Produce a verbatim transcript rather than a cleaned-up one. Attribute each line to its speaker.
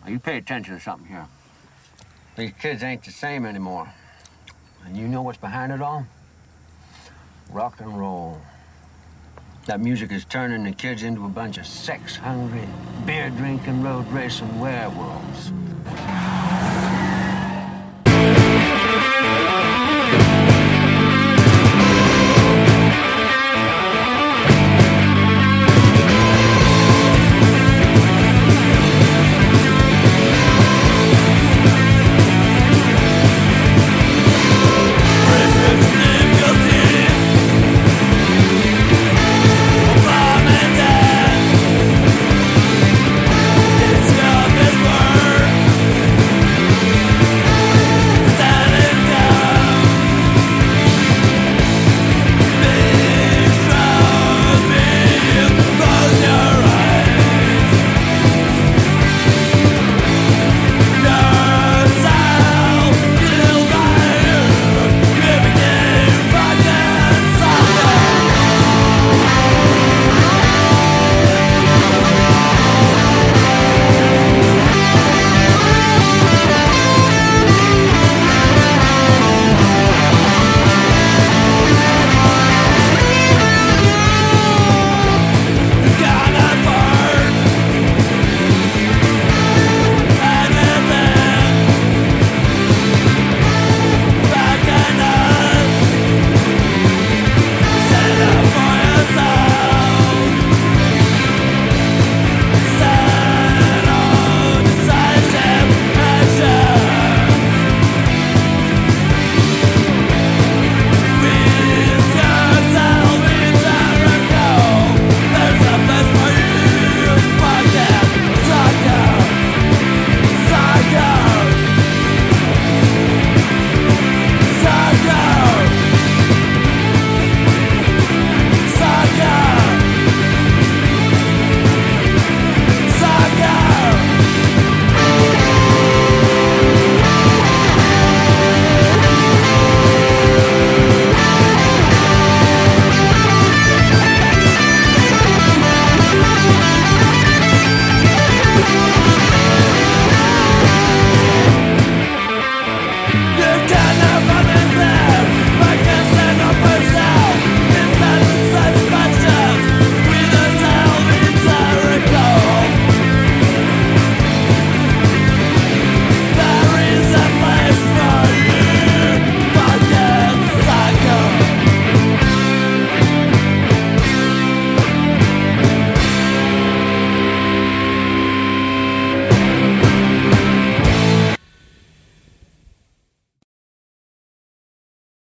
Speaker 1: Now, you pay attention to something here. These kids ain't the same anymore. And you know what's behind it all? Rock and roll. That music is turning the kids into a bunch of sex-hungry, beer-drinking, road-racing werewolves.